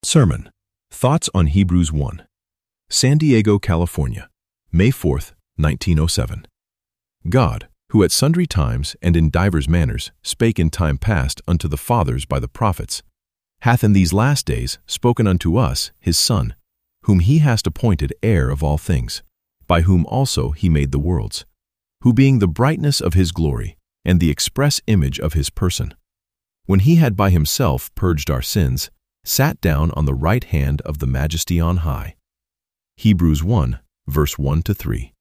Sermon. Thoughts on Hebrews 1. San Diego, California, May 4th, 1907. God, who at sundry times and in divers manners spake in time past unto the fathers by the prophets, hath in these last days spoken unto us, his Son, whom he hath appointed heir of all things, by whom also he made the worlds, who being the brightness of his glory, and the express image of his person, when he had by himself purged our sins, sat down on the right hand of the Majesty on high. Hebrews 1, verse 1-3.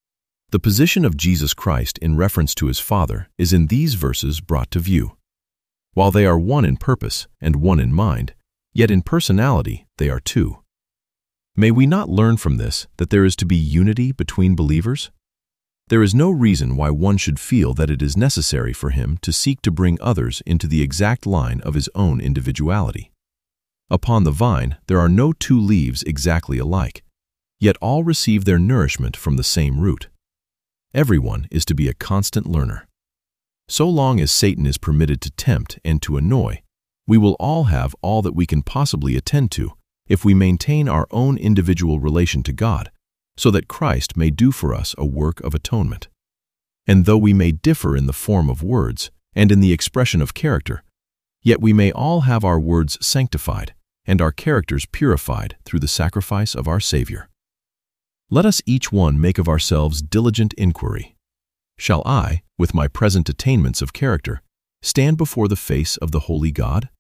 The position of Jesus Christ in reference to his Father is in these verses brought to view. While they are one in purpose and one in mind, yet in personality they are two. May we not learn from this that there is to be unity between believers? There is no reason why one should feel that it is necessary for him to seek to bring others into the exact line of his own individuality. Upon the vine there are no two leaves exactly alike, yet all receive their nourishment from the same root. Everyone is to be a constant learner. So long as Satan is permitted to tempt and to annoy, we will all have all that we can possibly attend to if we maintain our own individual relation to God, so that Christ may do for us a work of atonement. And though we may differ in the form of words and in the expression of character, yet we may all have our words sanctified and our characters purified through the sacrifice of our Savior. Let us each one make of ourselves diligent inquiry. Shall I, with my present attainments of character, stand before the face of the holy God?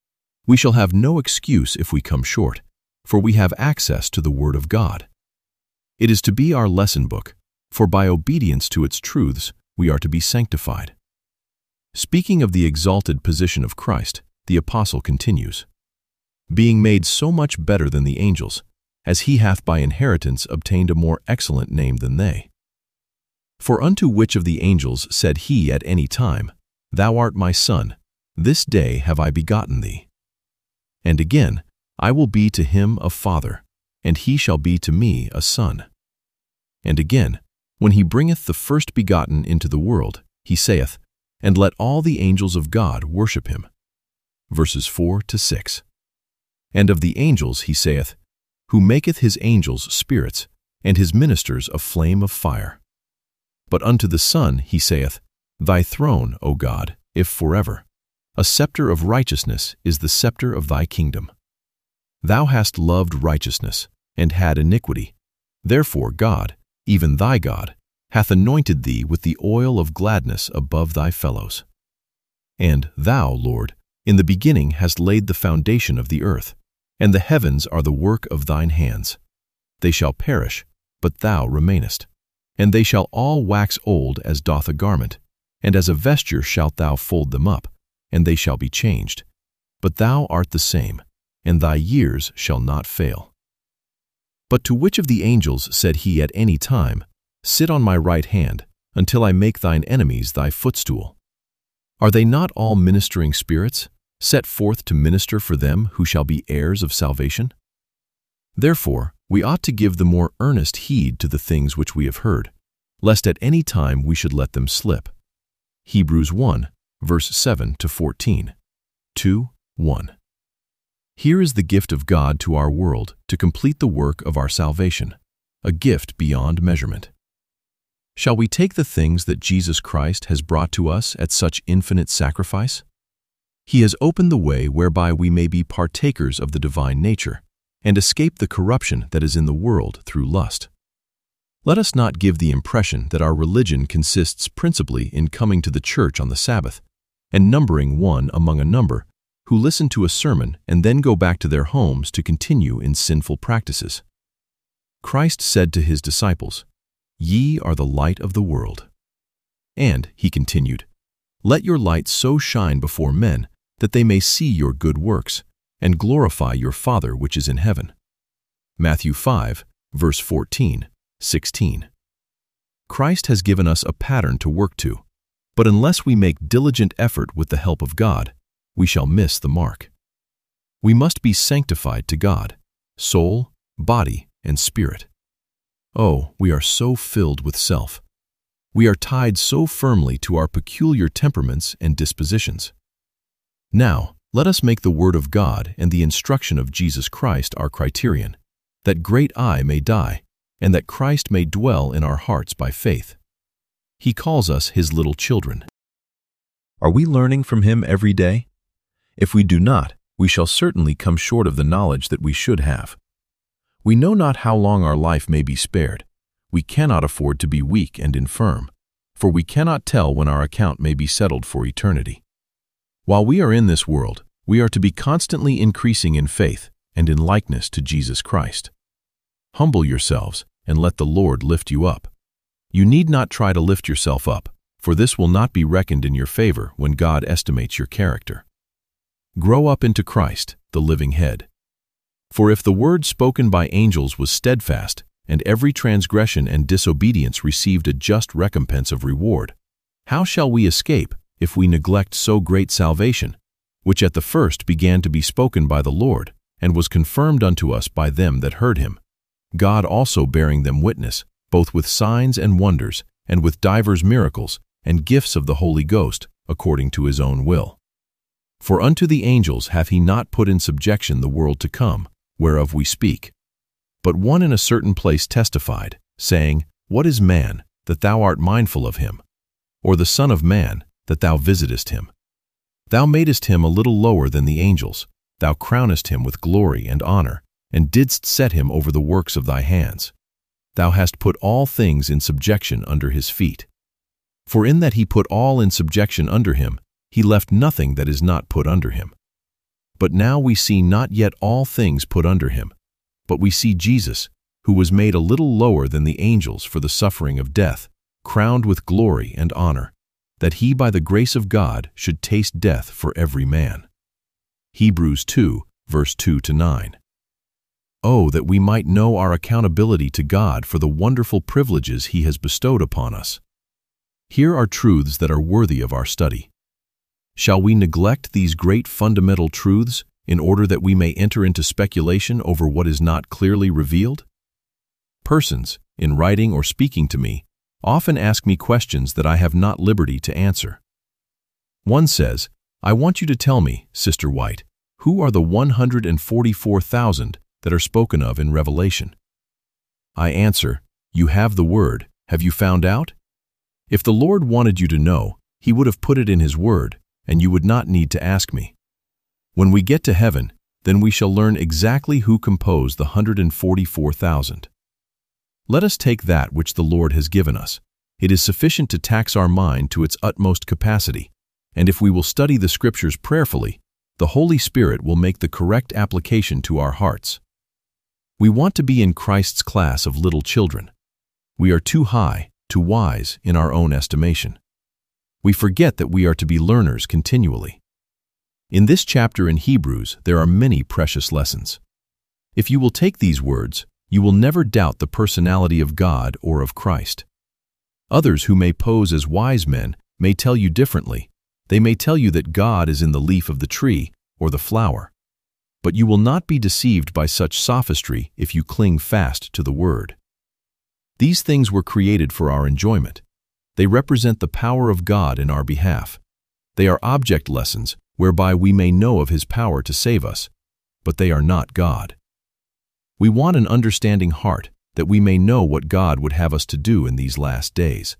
We shall have no excuse if we come short, for we have access to the Word of God. It is to be our lesson book, for by obedience to its truths we are to be sanctified. Speaking of the exalted position of Christ, the apostle continues, being made so much better than the angels, as he hath by inheritance obtained a more excellent name than they. For unto which of the angels said he at any time, Thou art my Son, this day have I begotten thee? And again, I will be to him a father, and he shall be to me a son. And again, when he bringeth the first begotten into the world, he saith, And let all the angels of God worship him. Verses 4-6. And of the angels he saith, Who maketh his angels spirits, and his ministers a flame of fire. But unto the Son he saith, Thy throne, O God, if forever. A scepter of righteousness is the scepter of thy kingdom. Thou hast loved righteousness, and had iniquity. Therefore God, even thy God, hath anointed thee with the oil of gladness above thy fellows. And thou, Lord, in the beginning hast laid the foundation of the earth, and the heavens are the work of thine hands. They shall perish, but thou remainest. And they shall all wax old as doth a garment, and as a vesture shalt thou fold them up, and they shall be changed. But thou art the same, and thy years shall not fail. But to which of the angels said he at any time, Sit on my right hand, until I make thine enemies thy footstool? Are they not all ministering spirits, set forth to minister for them who shall be heirs of salvation? Therefore, we ought to give the more earnest heed to the things which we have heard, lest at any time we should let them slip. Hebrews 1, verse 7-14. 2:1. Here is the gift of God to our world to complete the work of our salvation, a gift beyond measurement. Shall we take the things that Jesus Christ has brought to us at such infinite sacrifice? He has opened the way whereby we may be partakers of the divine nature and escape the corruption that is in the world through lust. Let us not give the impression that our religion consists principally in coming to the church on the Sabbath and numbering one among a number who listen to a sermon and then go back to their homes to continue in sinful practices. Christ said to his disciples, Ye are the light of the world. And, he continued, Let your light so shine before men that they may see your good works and glorify your Father which is in heaven. Matthew 5, verse 14-16. Christ has given us a pattern to work to, but unless we make diligent effort with the help of God, we shall miss the mark. We must be sanctified to God, soul, body, and spirit. Oh, we are so filled with self. We are tied so firmly to our peculiar temperaments and dispositions. Now, Let us make the Word of God and the instruction of Jesus Christ our criterion, that great I may die, and that Christ may dwell in our hearts by faith. He calls us His little children. Are we learning from Him every day? If we do not, we shall certainly come short of the knowledge that we should have. We know not how long our life may be spared. We cannot afford to be weak and infirm, for we cannot tell when our account may be settled for eternity. While we are in this world, we are to be constantly increasing in faith and in likeness to Jesus Christ. Humble yourselves and let the Lord lift you up. You need not try to lift yourself up, for this will not be reckoned in your favor when God estimates your character. Grow up into Christ, the living head. For if the word spoken by angels was steadfast, and every transgression and disobedience received a just recompense of reward, how shall we escape if we neglect so great salvation, which at the first began to be spoken by the Lord, and was confirmed unto us by them that heard Him, God also bearing them witness, both with signs and wonders, and with divers miracles, and gifts of the Holy Ghost, according to His own will? For unto the angels hath He not put in subjection the world to come, whereof we speak. But one in a certain place testified, saying, What is man, that thou art mindful of him? Or the Son of Man, that thou visitest him? Thou madest him a little lower than the angels. Thou crownest him with glory and honor, and didst set him over the works of thy hands. Thou hast put all things in subjection under his feet. For in that he put all in subjection under him, he left nothing that is not put under him. But now we see not yet all things put under him, but we see Jesus, who was made a little lower than the angels for the suffering of death, crowned with glory and honor, that he by the grace of God should taste death for every man. Hebrews 2, verse 2-9. Oh, that we might know our accountability to God for the wonderful privileges He has bestowed upon us. Here are truths that are worthy of our study. Shall we neglect these great fundamental truths in order that we may enter into speculation over what is not clearly revealed? Persons, in writing or speaking to me, often ask me questions that I have not liberty to answer. One says, I want you to tell me, Sister White, who are the 144,000 that are spoken of in Revelation? I answer, you have the Word. Have you found out? If the Lord wanted you to know, He would have put it in His Word, and you would not need to ask me. When we get to heaven, then we shall learn exactly who composed the 144,000. Let us take that which the Lord has given us. It is sufficient to tax our mind to its utmost capacity, and if we will study the Scriptures prayerfully, the Holy Spirit will make the correct application to our hearts. We want to be in Christ's class of little children. We are too high, too wise in our own estimation. We forget that we are to be learners continually. In this chapter in Hebrews, there are many precious lessons. If you will take these words, you will never doubt the personality of God or of Christ. Others who may pose as wise men may tell you differently. They may tell you that God is in the leaf of the tree or the flower. But you will not be deceived by such sophistry if you cling fast to the Word. These things were created for our enjoyment. They represent the power of God in our behalf. They are object lessons whereby we may know of His power to save us, but they are not God. We want an understanding heart that we may know what God would have us to do in these last days.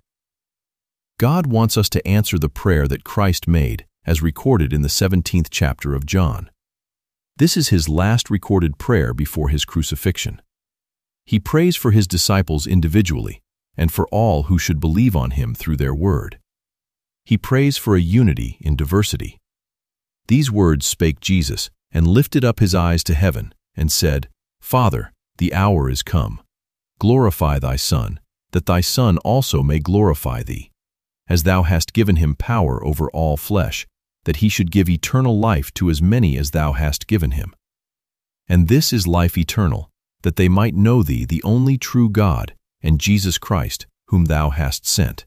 God wants us to answer the prayer that Christ made, as recorded in the 17th chapter of John. This is His last recorded prayer before His crucifixion. He prays for His disciples individually and for all who should believe on Him through their word. He prays for a unity in diversity. These words spake Jesus, and lifted up His eyes to heaven, and said, Father, the hour is come. Glorify Thy Son, that Thy Son also may glorify Thee, as Thou hast given Him power over all flesh, that He should give eternal life to as many as Thou hast given Him. And this is life eternal, that they might know Thee, the only true God, and Jesus Christ, whom Thou hast sent.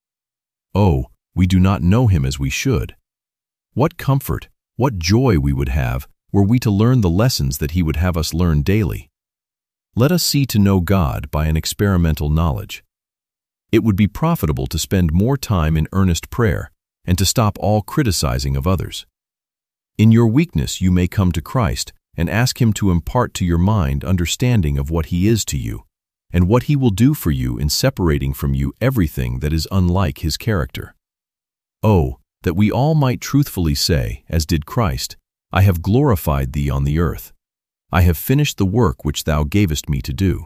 Oh, we do not know Him as we should. What comfort, what joy we would have were we to learn the lessons that He would have us learn daily. Let us see to know God by an experimental knowledge. It would be profitable to spend more time in earnest prayer and to stop all criticizing of others. In your weakness you may come to Christ and ask Him to impart to your mind understanding of what He is to you, and what He will do for you in separating from you everything that is unlike His character. Oh, that we all might truthfully say, as did Christ, I have glorified Thee on the earth. I have finished the work which Thou gavest me to do.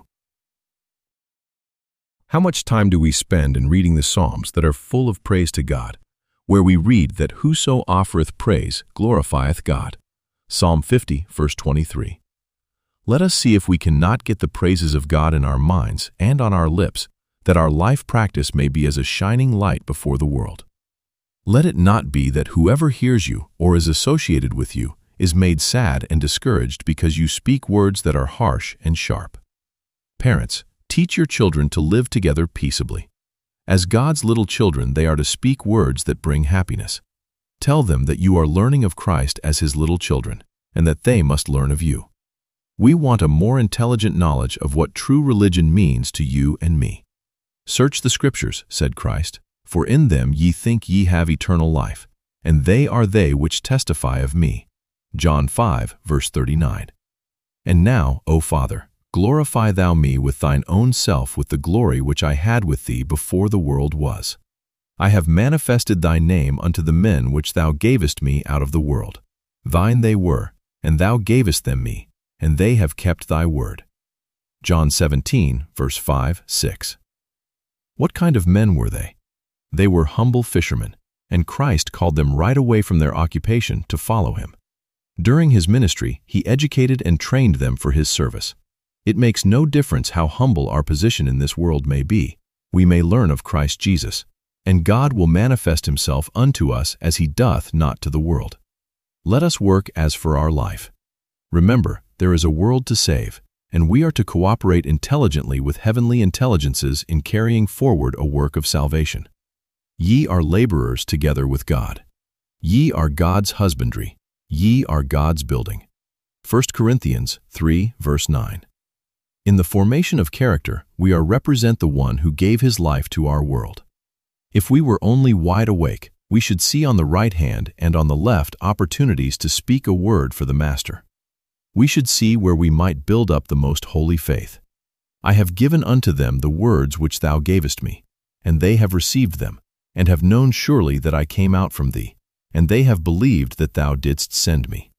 How much time do we spend in reading the Psalms that are full of praise to God, where we read that whoso offereth praise glorifieth God? Psalm 50, verse 23. Let us see if we cannot get the praises of God in our minds and on our lips, that our life practice may be as a shining light before the world. Let it not be that whoever hears you or is associated with you is made sad and discouraged because you speak words that are harsh and sharp. Parents, teach your children to live together peaceably. As God's little children, they are to speak words that bring happiness. Tell them that you are learning of Christ as His little children, and that they must learn of you. We want a more intelligent knowledge of what true religion means to you and me. Search the Scriptures, said Christ, for in them ye think ye have eternal life, and they are they which testify of me. John 5, verse 39. And now, O Father, glorify Thou me with Thine own self with the glory which I had with Thee before the world was. I have manifested Thy name unto the men which Thou gavest me out of the world. Thine they were, and Thou gavest them me, and they have kept Thy word. John 17, verse 5, 6. What kind of men were they? They were humble fishermen, and Christ called them right away from their occupation to follow Him. During His ministry, He educated and trained them for His service. It makes no difference how humble our position in this world may be. We may learn of Christ Jesus, and God will manifest Himself unto us as He doth not to the world. Let us work as for our life. Remember, there is a world to save, and we are to cooperate intelligently with heavenly intelligences in carrying forward a work of salvation. Ye are laborers together with God. Ye are God's husbandry. Ye are God's building. 1 Corinthians 3, verse 9. In the formation of character, we are represent the one who gave His life to our world. If we were only wide awake, we should see on the right hand and on the left opportunities to speak a word for the Master. We should see where we might build up the most holy faith. I have given unto them the words which Thou gavest me, and they have received them, and have known surely that I came out from Thee, and they have believed that Thou didst send me.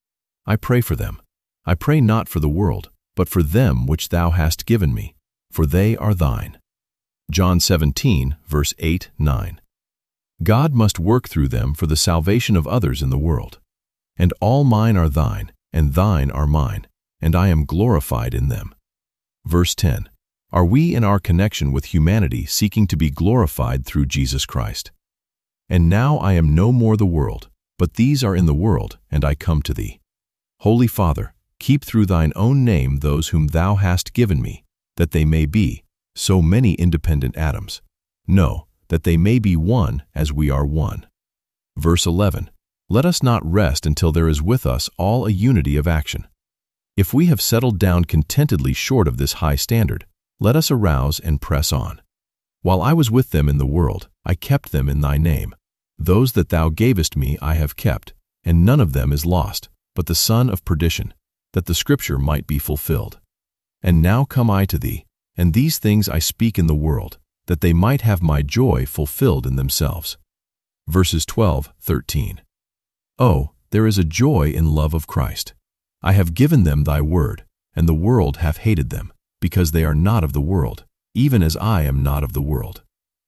I pray for them. I pray not for the world, but for them which Thou hast given me, for they are Thine. John 17, verse 8, 9. God must work through them for the salvation of others in the world. And all mine are Thine, and Thine are mine, and I am glorified in them. Verse 10. Are we in our connection with humanity seeking to be glorified through Jesus Christ? And now I am no more the world, but these are in the world, and I come to Thee. Holy Father, keep through Thine own name those whom Thou hast given me, that they may be so many independent atoms. No, that they may be one as we are one. Verse 11. Let us not rest until there is with us all a unity of action. If we have settled down contentedly short of this high standard, let us arouse and press on. While I was with them in the world, I kept them in Thy name. Those that Thou gavest me I have kept, and none of them is lost, but the son of perdition, that the Scripture might be fulfilled. And now come I to Thee, and these things I speak in the world, that they might have my joy fulfilled in themselves. Verses 12, 13. Oh, there is a joy in love of Christ. I have given them Thy word, and the world hath hated them, because they are not of the world, even as I am not of the world.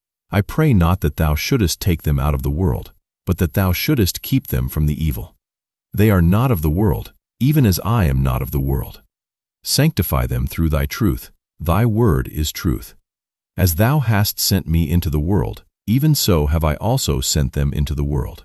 I pray not that Thou shouldest take them out of the world, but that Thou shouldest keep them from the evil. They are not of the world, even as I am not of the world. Sanctify them through Thy truth. Thy word is truth. As Thou hast sent me into the world, even so have I also sent them into the world.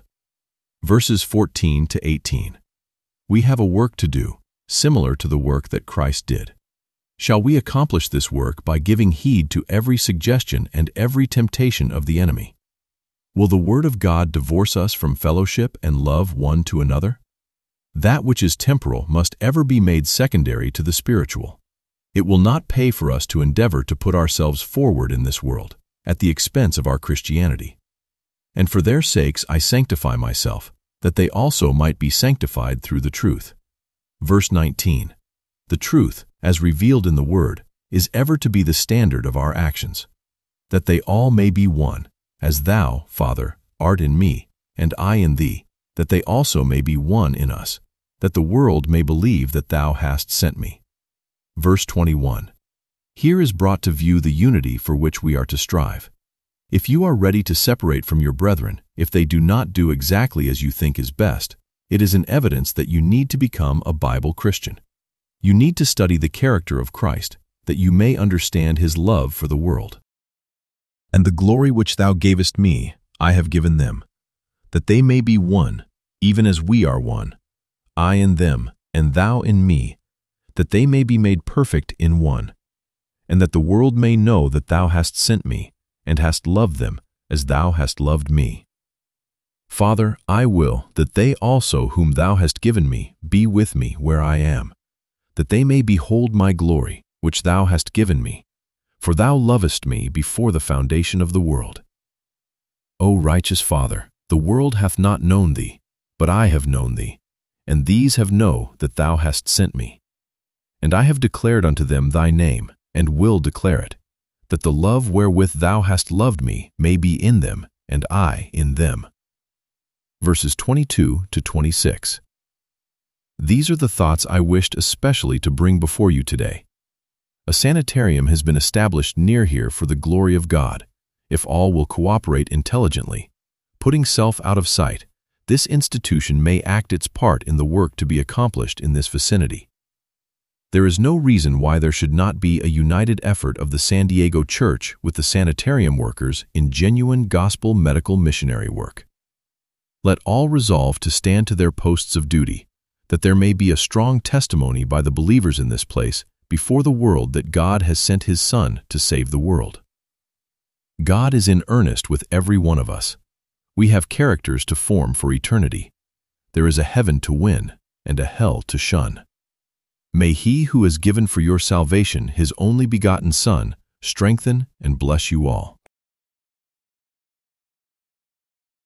Verses 14 to 18. We have a work to do, similar to the work that Christ did. Shall we accomplish this work by giving heed to every suggestion and every temptation of the enemy? Will the Word of God divorce us from fellowship and love one to another? That which is temporal must ever be made secondary to the spiritual. It will not pay for us to endeavor to put ourselves forward in this world, at the expense of our Christianity. And for their sakes I sanctify myself, that they also might be sanctified through the truth. Verse 19. The truth, as revealed in the Word, is ever to be the standard of our actions, that they all may be one, as thou, Father, art in me, and I in thee, that they also may be one in us, that the world may believe that thou hast sent me. Verse 21. Here is brought to view the unity for which we are to strive. If you are ready to separate from your brethren, if they do not do exactly as you think is best, it is an evidence that you need to become a Bible Christian. You need to study the character of Christ, that you may understand his love for the world. And the glory which thou gavest me, I have given them, that they may be one, even as we are one, I in them, and thou in me, that they may be made perfect in one, and that the world may know that thou hast sent me, and hast loved them as thou hast loved me. Father, I will that they also whom thou hast given me be with me where I am, that they may behold my glory, which thou hast given me, for thou lovest me before the foundation of the world. O righteous Father, the world hath not known thee, but I have known thee, and these have known that thou hast sent me. And I have declared unto them thy name, and will declare it, that the love wherewith thou hast loved me may be in them, and I in them. Verses 22 to 26. These are the thoughts I wished especially to bring before you today. A sanitarium has been established near here for the glory of God. If all will cooperate intelligently, putting self out of sight, this institution may act its part in the work to be accomplished in this vicinity. There is no reason why there should not be a united effort of the San Diego Church with the sanitarium workers in genuine gospel medical missionary work. Let all resolve to stand to their posts of duty, that there may be a strong testimony by the believers in this place before the world that God has sent his Son to save the world. God is in earnest with every one of us. We have characters to form for eternity. There is a heaven to win and a hell to shun. May he who has given for your salvation his only begotten Son strengthen and bless you all.